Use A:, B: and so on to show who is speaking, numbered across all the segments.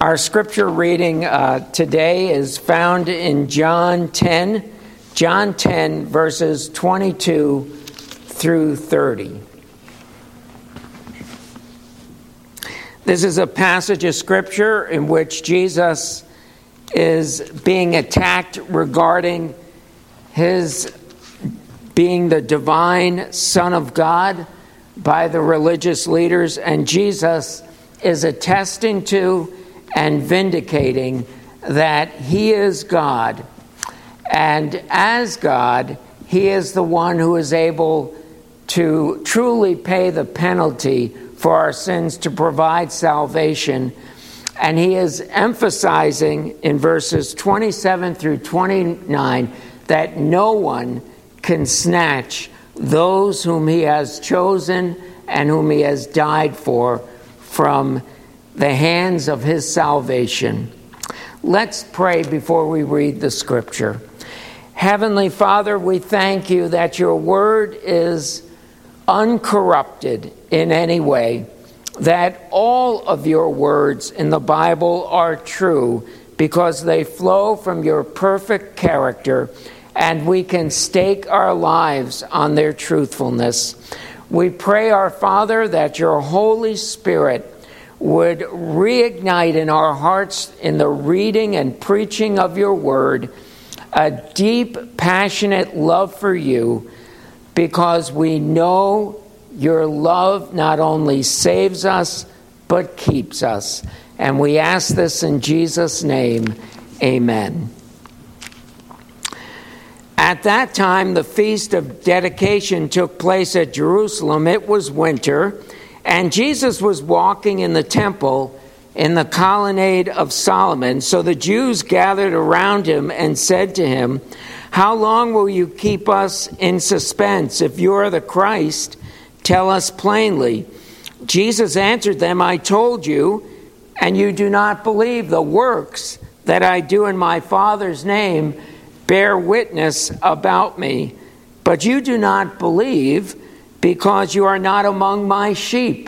A: Our scripture reading today is found in John 10, verses 22 through 30. This is a passage of scripture in which Jesus is being attacked regarding his being the divine Son of God by the religious leaders, and Jesus is attesting to and vindicating that he is God. And as God, he is the one who is able to truly pay the penalty for our sins to provide salvation. And he is emphasizing in verses 27 through 29 that no one can snatch those whom he has chosen and whom he has died for from the hands of his salvation. Let's pray before we read the scripture. Heavenly Father, we thank you that your word is uncorrupted in any way, that all of your words in the Bible are true because they flow from your perfect character, and we can stake our lives on their truthfulness. We pray, our Father, that your Holy Spirit would reignite in our hearts in the reading and preaching of your word a deep, passionate love for you, because we know your love not only saves us, but keeps us. And we ask this in Jesus' name, amen. At that time, the Feast of Dedication took place at Jerusalem. It was winter, and Jesus was walking in the temple in the colonnade of Solomon. So the Jews gathered around him and said to him, "How long will you keep us in suspense? If you are the Christ, tell us plainly." Jesus answered them, "I told you, and you do not believe. The works that I do in my Father's name bear witness about me. But you do not believe because you are not among my sheep.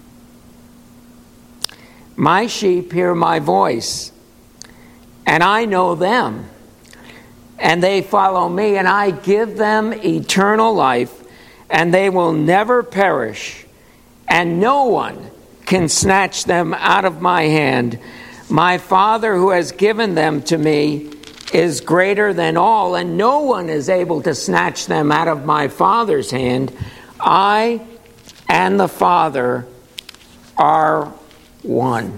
A: My sheep hear my voice, and I know them, and they follow me, and I give them eternal life, and they will never perish, and no one can snatch them out of my hand. My Father who has given them to me is greater than all, and no one is able to snatch them out of my Father's hand. I and the Father are one."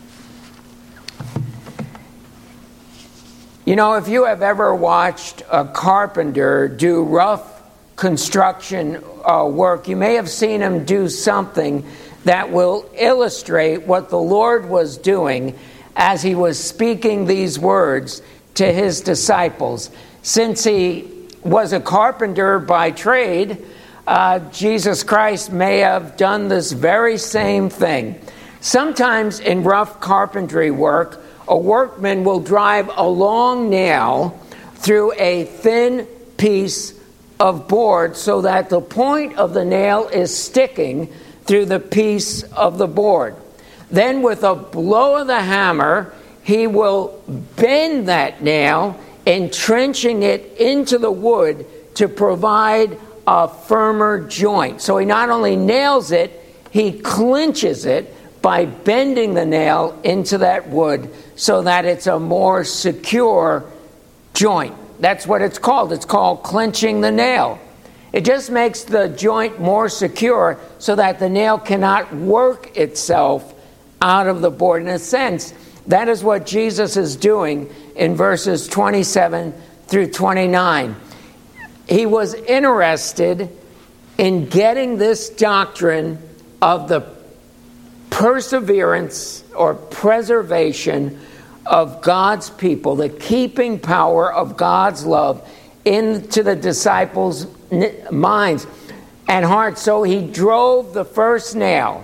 A: You know, if you have ever watched a carpenter do rough construction work, you may have seen him do something that will illustrate what the Lord was doing as he was speaking these words to his disciples. Since he was a carpenter by trade, Jesus Christ may have done this very same thing. Sometimes in rough carpentry work, a workman will drive a long nail through a thin piece of board so that the point of the nail is sticking through the piece of the board. Then with a blow of the hammer, he will bend that nail, entrenching it into the wood to provide a firmer joint. So he not only nails it, he clinches it by bending the nail into that wood so that it's a more secure joint. That's what it's called. It's called clinching the nail. It just makes the joint more secure so that the nail cannot work itself out of the board. In a sense, that is what Jesus is doing in verses 27 through 29. He was interested in getting this doctrine of the perseverance or preservation of God's people, the keeping power of God's love into the disciples' minds and hearts. So he drove the first nail.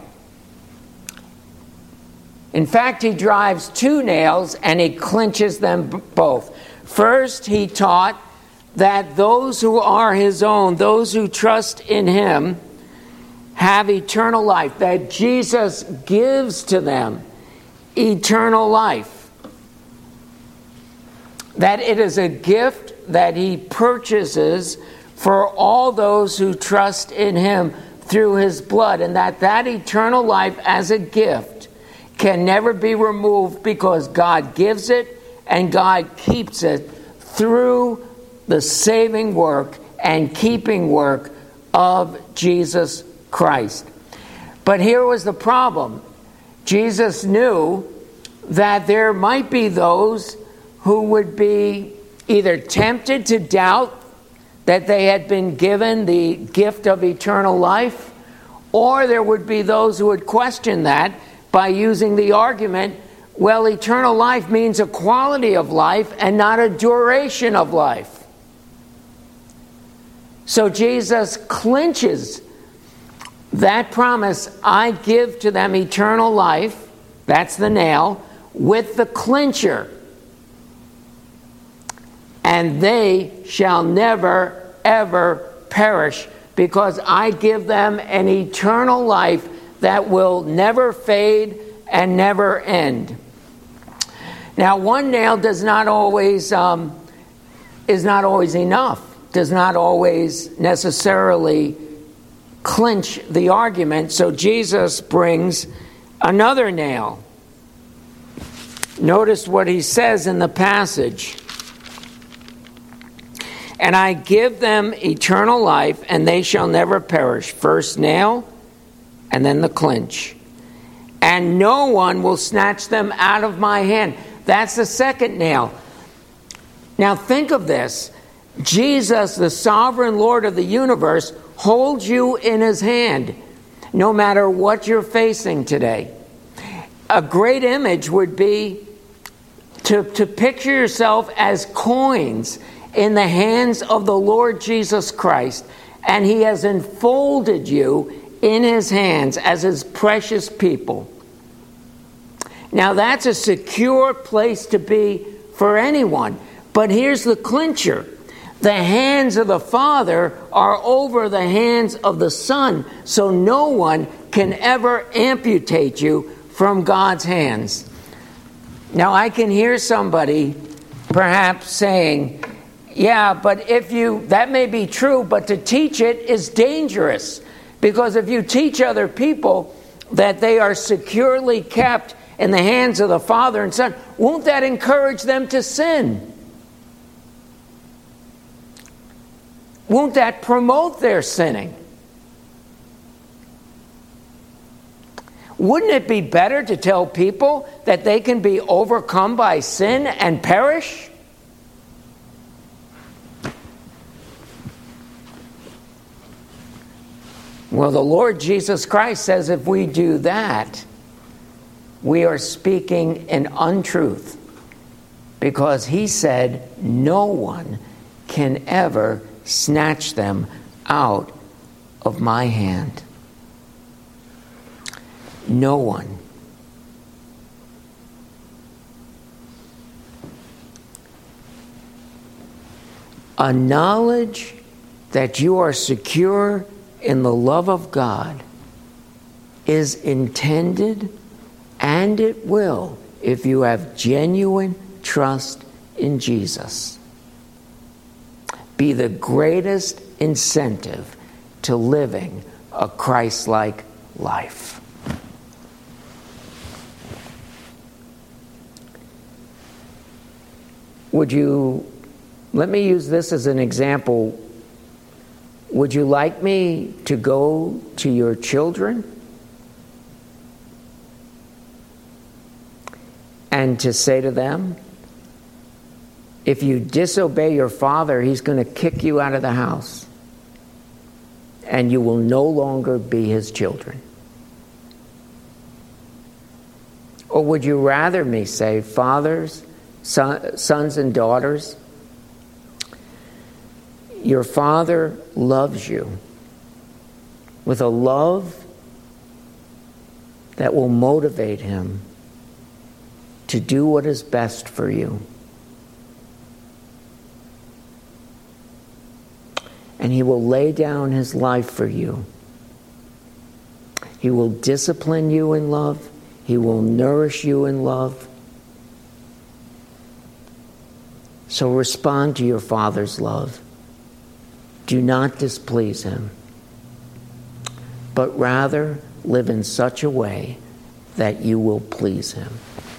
A: In fact, he drives two nails and he clinches them both. First, he taught that those who are his own, those who trust in him, have eternal life, that Jesus gives to them eternal life. That it is a gift that he purchases for all those who trust in him through his blood, and that eternal life as a gift can never be removed because God gives it and God keeps it through the saving work and keeping work of Jesus Christ. But here was the problem. Jesus knew that there might be those who would be either tempted to doubt that they had been given the gift of eternal life, or there would be those who would question that by using the argument, well, eternal life means a quality of life and not a duration of life. So Jesus clinches that promise, I give to them eternal life, that's the nail, with the clincher. And they shall never, ever perish, because I give them an eternal life that will never fade and never end. Now, one nail is not always enough, does not always necessarily clinch the argument, so Jesus brings another nail. Notice what he says in the passage. And I give them eternal life, and they shall never perish. First nail, and then the clinch. And no one will snatch them out of my hand. That's the second nail. Now think of this. Jesus, the sovereign Lord of the universe, holds you in his hand, no matter what you're facing today. A great image would be to picture yourself as coins in the hands of the Lord Jesus Christ, and he has enfolded you in his hands as his precious people. Now that's a secure place to be for anyone, but here's the clincher. The hands of the Father are over the hands of the Son, so no one can ever amputate you from God's hands. Now I can hear somebody perhaps saying, yeah, but that may be true, but to teach it is dangerous. Because if you teach other people that they are securely kept in the hands of the Father and Son, won't that encourage them to sin? Won't that promote their sinning? Wouldn't it be better to tell people that they can be overcome by sin and perish? Well, the Lord Jesus Christ says if we do that, we are speaking an untruth, because he said no one can ever snatch them out of my hand. No one. A knowledge that you are secure in the love of God is intended, and it will, if you have genuine trust in Jesus, be the greatest incentive to living a Christ-like life. Let me use this as an example. Would you like me to go to your children and to say to them, if you disobey your father, he's going to kick you out of the house, and you will no longer be his children? Or would you rather me say, fathers, sons and daughters, your Father loves you with a love that will motivate him to do what is best for you. And he will lay down his life for you. He will discipline you in love. He will nourish you in love. So respond to your Father's love. Do not displease Him, but rather live in such a way that you will please Him.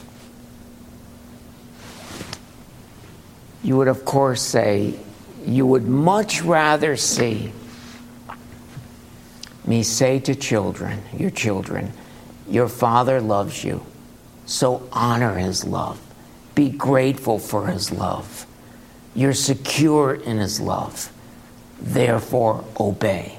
A: You would, of course, say, you would much rather see me say to your children, your Father loves you, so honor His love. Be grateful for His love. You're secure in His love. Therefore, obey.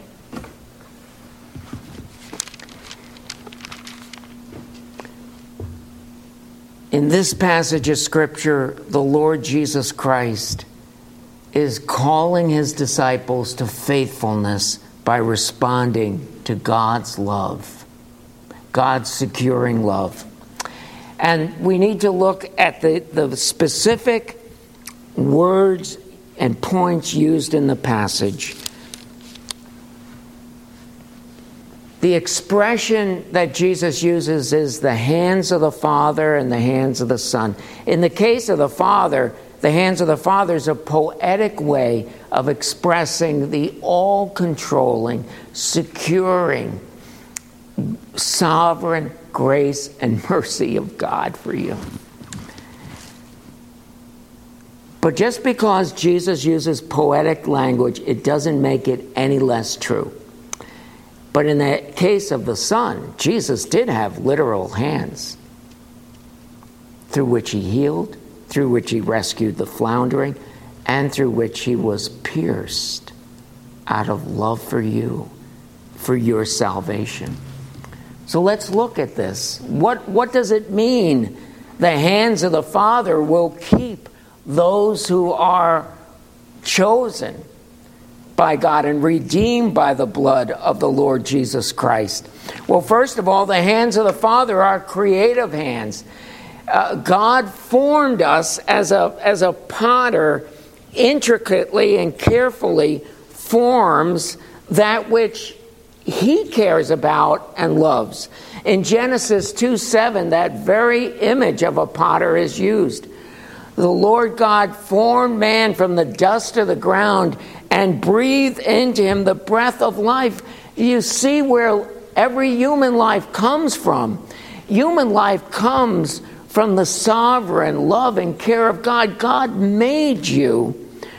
A: In this passage of Scripture, the Lord Jesus Christ is calling His disciples to faithfulness by responding to God's love, God's securing love. And we need to look at the specific words and points used in the passage. The expression that Jesus uses is the hands of the Father and the hands of the Son. In the case of the Father, the hands of the Father is a poetic way of expressing the all-controlling, securing, sovereign grace and mercy of God for you. But just because Jesus uses poetic language, it doesn't make it any less true. But in the case of the Son, Jesus did have literal hands through which He healed, through which He rescued the floundering, and through which He was pierced out of love for you, for your salvation. So let's look at this. What does it mean? The hands of the Father will keep those who are chosen by God and redeemed by the blood of the Lord Jesus Christ. Well, first of all, the hands of the Father are creative hands. God formed us as a potter intricately and carefully forms that which He cares about and loves. In Genesis 2:7, that very image of a potter is used. The Lord God formed man from the dust of the ground and breathed into him the breath of life. You see where every human life comes from. Human life comes from the sovereign love and care of God. God made you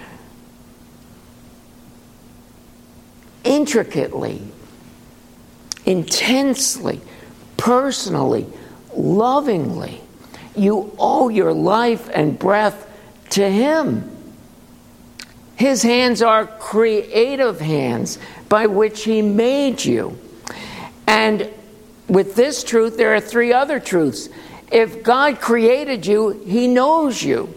A: intricately, intensely, personally, lovingly. You owe your life and breath to Him. His hands are creative hands by which He made you. And with this truth, there are three other truths. If God created you, He knows you.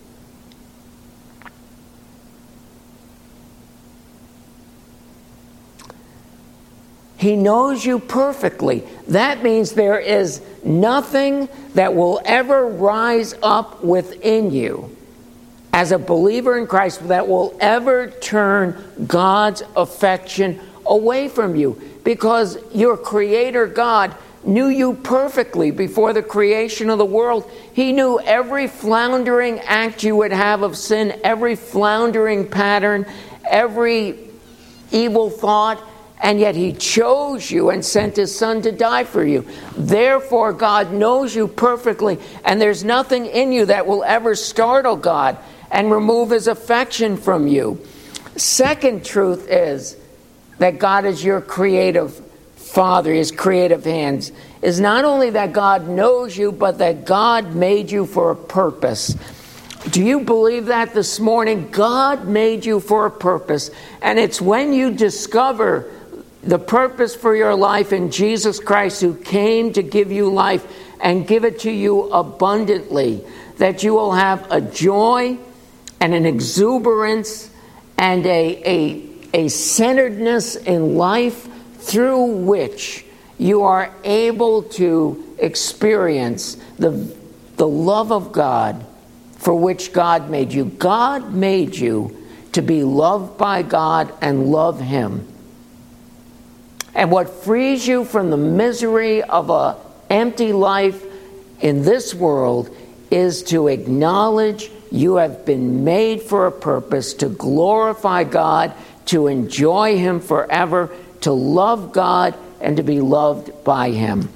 A: He knows you perfectly. That means there is nothing that will ever rise up within you as a believer in Christ that will ever turn God's affection away from you, because your Creator God knew you perfectly before the creation of the world. He knew every floundering act you would have of sin, every floundering pattern, every evil thought, and yet He chose you and sent His Son to die for you. Therefore, God knows you perfectly, and there's nothing in you that will ever startle God and remove His affection from you. Second truth is that God is your creative Father, His creative hands, is not only that God knows you, but that God made you for a purpose. Do you believe that this morning? God made you for a purpose, and it's when you discover the purpose for your life in Jesus Christ, who came to give you life and give it to you abundantly, that you will have a joy and an exuberance and a centeredness in life through which you are able to experience the love of God for which God made you. God made you to be loved by God and love Him. And what frees you from the misery of a empty life in this world is to acknowledge you have been made for a purpose, to glorify God, to enjoy Him forever, to love God, and to be loved by Him.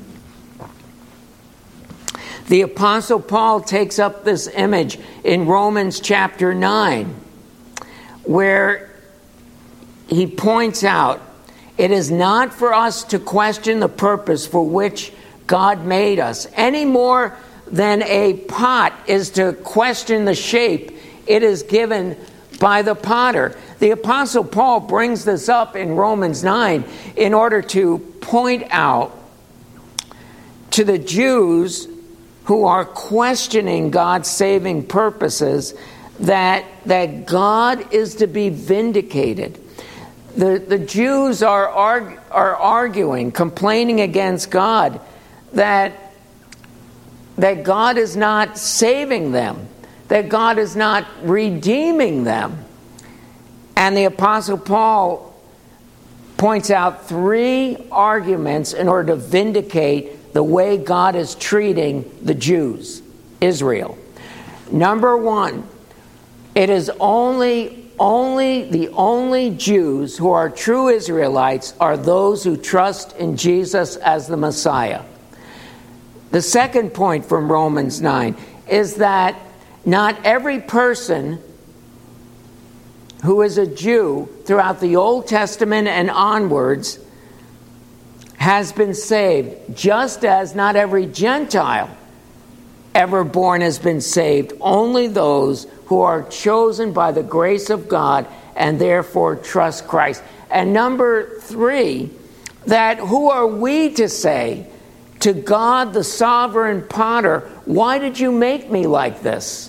A: The Apostle Paul takes up this image in Romans chapter 9, where he points out, it is not for us to question the purpose for which God made us, any more than a pot is to question the shape it is given by the potter. The Apostle Paul brings this up in Romans 9 in order to point out to the Jews who are questioning God's saving purposes that God is to be vindicated. The Jews are arguing, complaining against God that God is not saving them, that God is not redeeming them. And the Apostle Paul points out 3 arguments in order to vindicate the way God is treating the Jews, Israel. Number 1, it is the only Jews who are true Israelites are those who trust in Jesus as the Messiah. The second point from Romans 9 is that not every person who is a Jew throughout the Old Testament and onwards has been saved, just as not every Gentile ever born has been saved. Only those who are chosen by the grace of God and therefore trust Christ. And number 3, that who are we to say to God, the sovereign potter, why did you make me like this?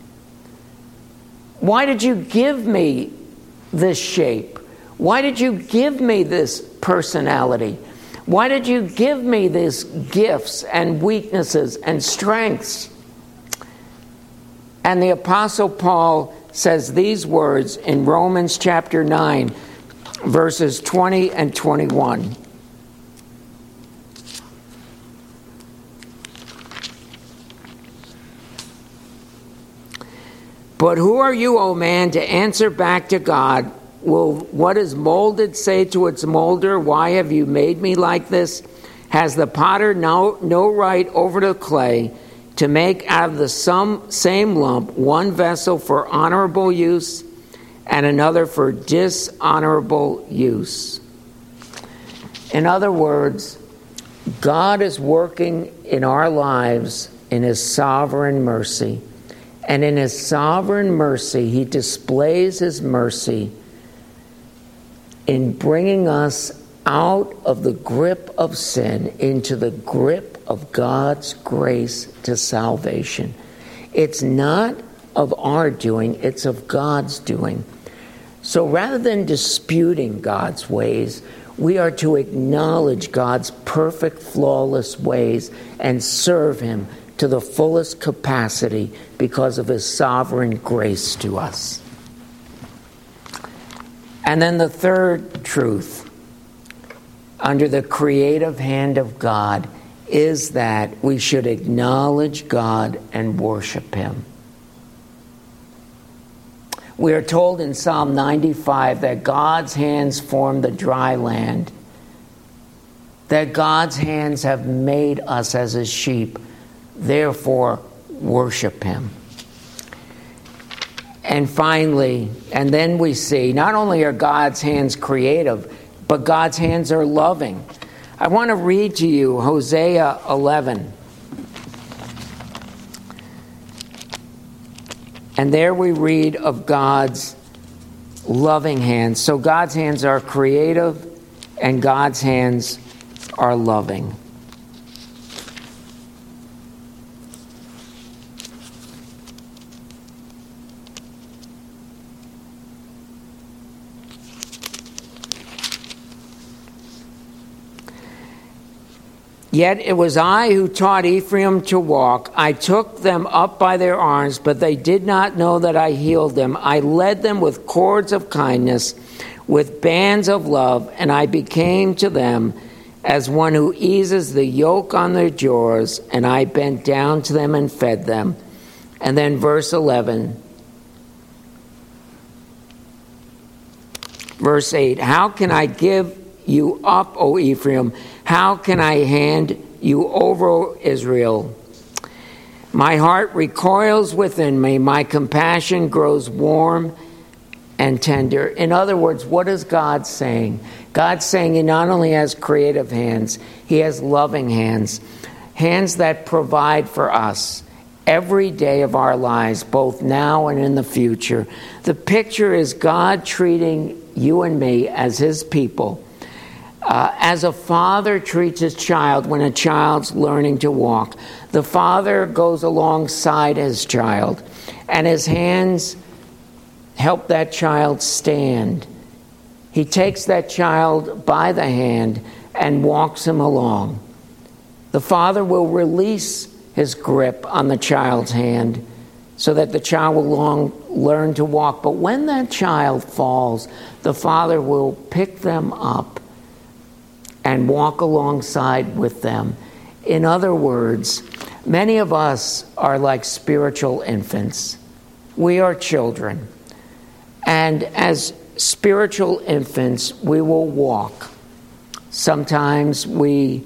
A: Why did you give me this shape? Why did you give me this personality? Why did you give me these gifts and weaknesses and strengths? And the Apostle Paul says these words in Romans chapter 9, verses 20 and 21. But who are you, O man, to answer back to God? Will what is molded say to its molder, why have you made me like this? Has the potter no right over the clay to make out of the same lump one vessel for honorable use and another for dishonorable use? In other words, God is working in our lives in His sovereign mercy. And in His sovereign mercy, He displays His mercy in bringing us out of the grip of sin into the grip of God's grace to salvation. It's not of our doing, it's of God's doing. So rather than disputing God's ways, we are to acknowledge God's perfect, flawless ways and serve Him to the fullest capacity because of His sovereign grace to us. And then the third truth, under the creative hand of God, is that we should acknowledge God and worship Him. We are told in Psalm 95 that God's hands formed the dry land, that God's hands have made us as His sheep. Therefore, worship Him. And finally, and then we see, not only are God's hands creative, but God's hands are loving. I want to read to you Hosea 11. And there we read of God's loving hands. So God's hands are creative and God's hands are loving. Yet it was I who taught Ephraim to walk. I took them up by their arms, but they did not know that I healed them. I led them with cords of kindness, with bands of love, and I became to them as one who eases the yoke on their jaws, and I bent down to them and fed them. And then verse 11, verse 8, how can I give you up, O Ephraim? How can I hand you over, O Israel? My heart recoils within me. My compassion grows warm and tender. In other words, what is God saying? God's saying he not only has creative hands, he has loving hands. Hands that provide for us every day of our lives, both now and in the future. The picture is God treating you and me as his people. As a father treats his child when a child's learning to walk, the father goes alongside his child, and his hands help that child stand. He takes that child by the hand and walks him along. The father will release his grip on the child's hand so that the child will learn to walk. But when that child falls, the father will pick them up and walk alongside with them. In other words, many of us are like spiritual infants. We are children. And as spiritual infants, we will walk. Sometimes we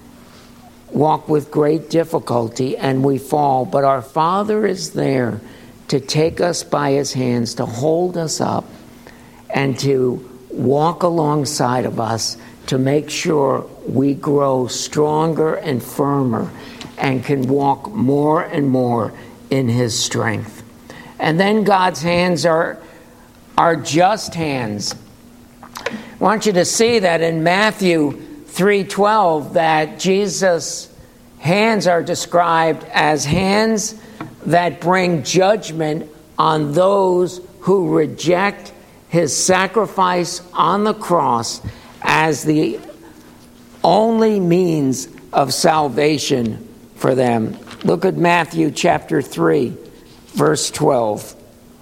A: walk with great difficulty and we fall, but our Father is there to take us by his hands, to hold us up, and to walk alongside of us to make sure we grow stronger and firmer and can walk more and more in his strength. And then God's hands are just hands. I want you to see that in Matthew 3:12 that Jesus' hands are described as hands that bring judgment on those who reject his sacrifice on the cross as the only means of salvation for them. Look at Matthew chapter 3, verse 12.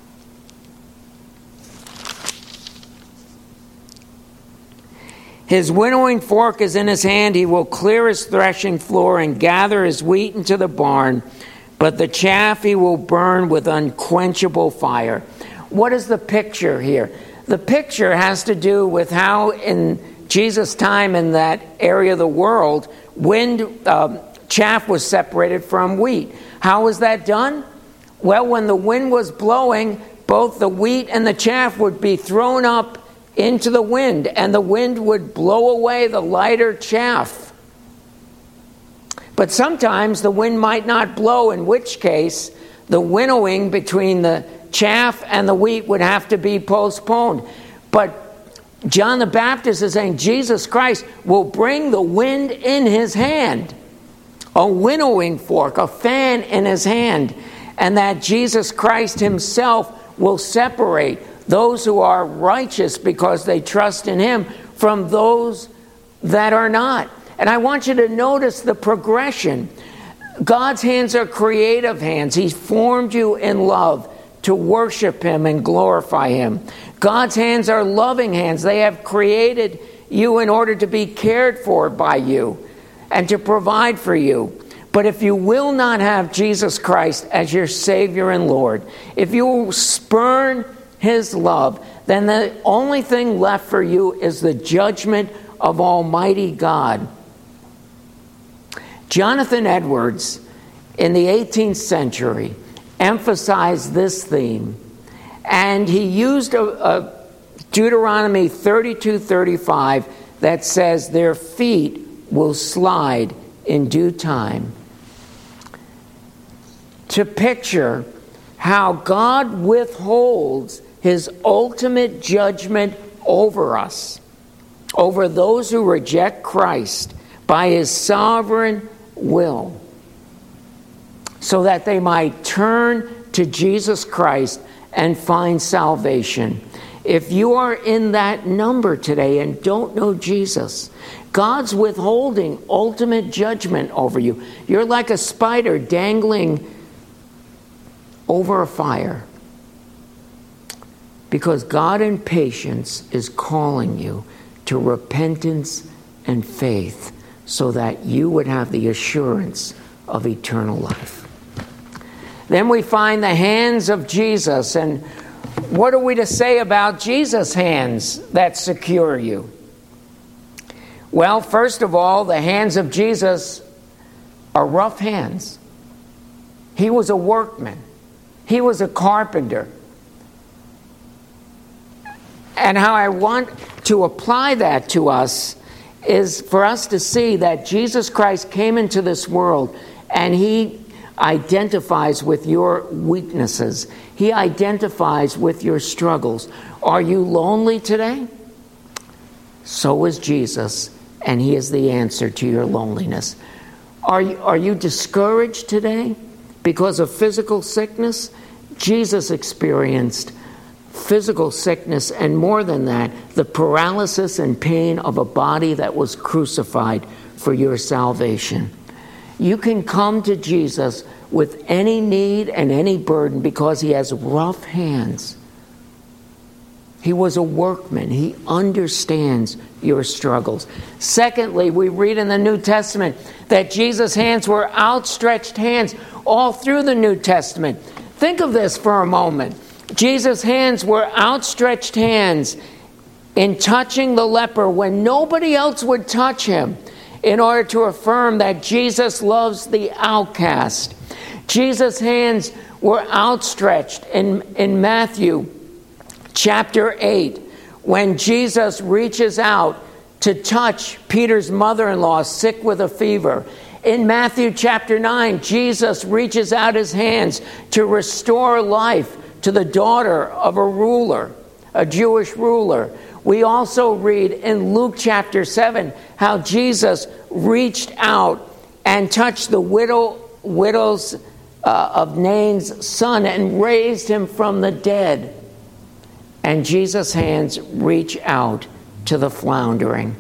A: His winnowing fork is in his hand. He will clear his threshing floor and gather his wheat into the barn, but the chaff he will burn with unquenchable fire. What is the picture here? The picture has to do with how in Jesus' time in that area of the world, chaff was separated from wheat. How was that done? Well, when the wind was blowing, both the wheat and the chaff would be thrown up into the wind, and the wind would blow away the lighter chaff. But sometimes the wind might not blow, in which case the winnowing between the chaff and the wheat would have to be postponed. But John the Baptist is saying Jesus Christ will bring the wind in his hand, a winnowing fork, a fan in his hand, and that Jesus Christ himself will separate those who are righteous because they trust in him from those that are not. And I want you to notice the progression. God's hands are creative hands. He formed you in love to worship him and glorify him. God's hands are loving hands. They have created you in order to be cared for by you and to provide for you. But if you will not have Jesus Christ as your Savior and Lord, if you will spurn his love, then the only thing left for you is the judgment of Almighty God. Jonathan Edwards, in the 18th century, emphasized this theme, and he used a Deuteronomy 32:35 that says, "Their feet will slide in due time," to picture how God withholds his ultimate judgment over us, over those who reject Christ, by his sovereign will, so that they might turn to Jesus Christ and find salvation. If you are in that number today and don't know Jesus, God's withholding ultimate judgment over you. You're like a spider dangling over a fire, because God in patience is calling you to repentance and faith so that you would have the assurance of eternal life. Then we find the hands of Jesus. And what are we to say about Jesus' hands that secure you? Well, first of all, the hands of Jesus are rough hands. He was a workman. He was a carpenter. And how I want to apply that to us is for us to see that Jesus Christ came into this world and He identifies with your weaknesses. He identifies with your struggles. Are you lonely today? So is Jesus, and He is the answer to your loneliness. Are you discouraged today because of physical sickness? Jesus experienced physical sickness, and more than that, the paralysis and pain of a body that was crucified for your salvation. You can come to Jesus with any need and any burden because He has rough hands. He was a workman. He understands your struggles. Secondly, we read in the New Testament that Jesus' hands were outstretched hands all through the New Testament. Think of this for a moment. Jesus' hands were outstretched hands in touching the leper when nobody else would touch him, in order to affirm that Jesus loves the outcast. Jesus' hands were outstretched in Matthew chapter 8, when Jesus reaches out to touch Peter's mother-in-law sick with a fever. In Matthew chapter 9, Jesus reaches out His hands to restore life to the daughter of a ruler, a Jewish ruler. We also read in Luke chapter 7 how Jesus reached out and touched the widows of Nain's son and raised him from the dead. And Jesus' hands reach out to the floundering.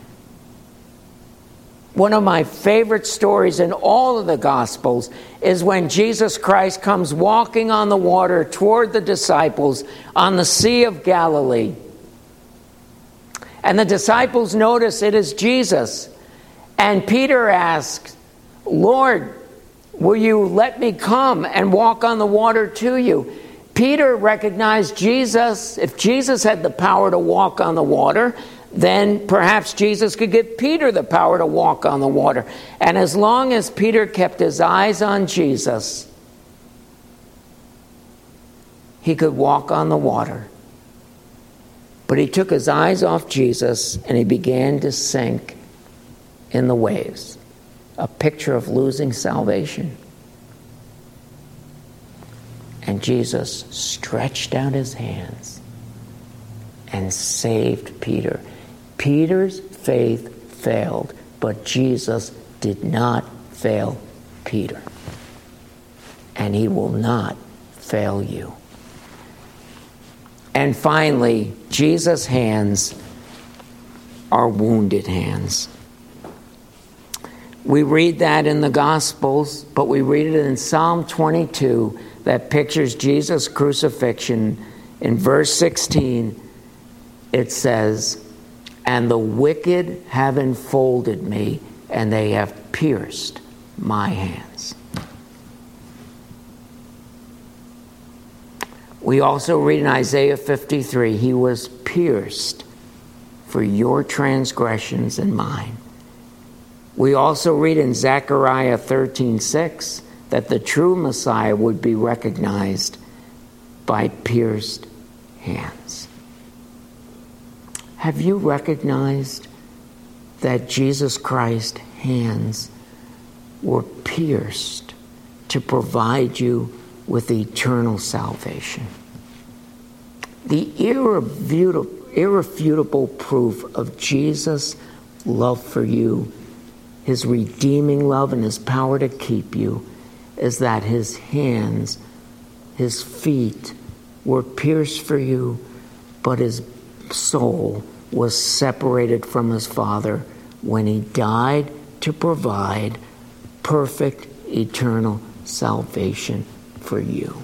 A: One of my favorite stories in all of the Gospels is when Jesus Christ comes walking on the water toward the disciples on the Sea of Galilee. And the disciples notice it is Jesus. And Peter asks, "Lord, will you let me come and walk on the water to you?" Peter recognized Jesus. If Jesus had the power to walk on the water, then perhaps Jesus could give Peter the power to walk on the water. And as long as Peter kept his eyes on Jesus, he could walk on the water. But he took his eyes off Jesus and he began to sink in the waves. A picture of losing salvation. And Jesus stretched out His hands and saved Peter. Peter's faith failed, but Jesus did not fail Peter. And He will not fail you. And finally, Jesus' hands are wounded hands. We read that in the Gospels, but we read it in Psalm 22 that pictures Jesus' crucifixion. In verse 16, it says, "And the wicked have enfolded me, and they have pierced my hands." We also read in Isaiah 53, "He was pierced for your transgressions and mine." We also read in Zechariah 13:6 that the true Messiah would be recognized by pierced hands. Have you recognized that Jesus Christ's hands were pierced to provide you with eternal salvation? The irrefutable proof of Jesus' love for you, His redeeming love and His power to keep you, is that His hands, His feet were pierced for you, but His soul was separated from His Father when He died to provide perfect eternal salvation for you.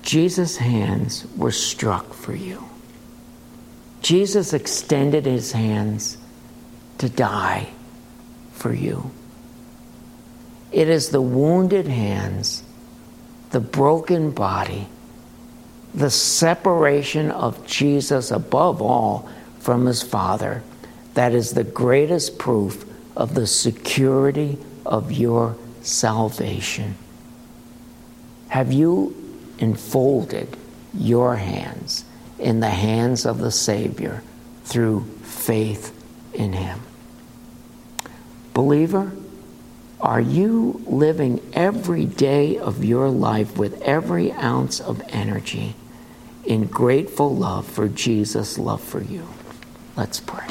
A: Jesus' hands were struck for you. Jesus extended his hands to die for you. It is the wounded hands, the broken body, the separation of Jesus above all from his Father that is the greatest proof of the security of your salvation. Have you enfolded your hands in the hands of the Savior through faith in him? Believer, are you living every day of your life with every ounce of energy in grateful love for Jesus' love for you? Let's pray.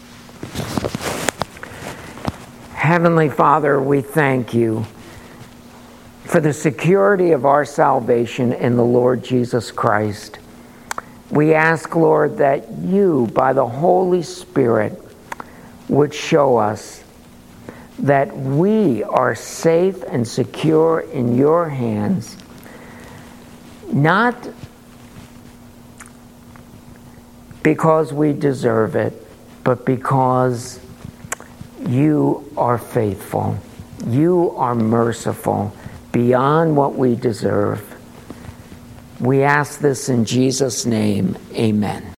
A: Heavenly Father, we thank you for the security of our salvation in the Lord Jesus Christ. We ask, Lord, that you, by the Holy Spirit, would show us that we are safe and secure in your hands, not because we deserve it, but because you are faithful. You are merciful beyond what we deserve. We ask this in Jesus' name. Amen.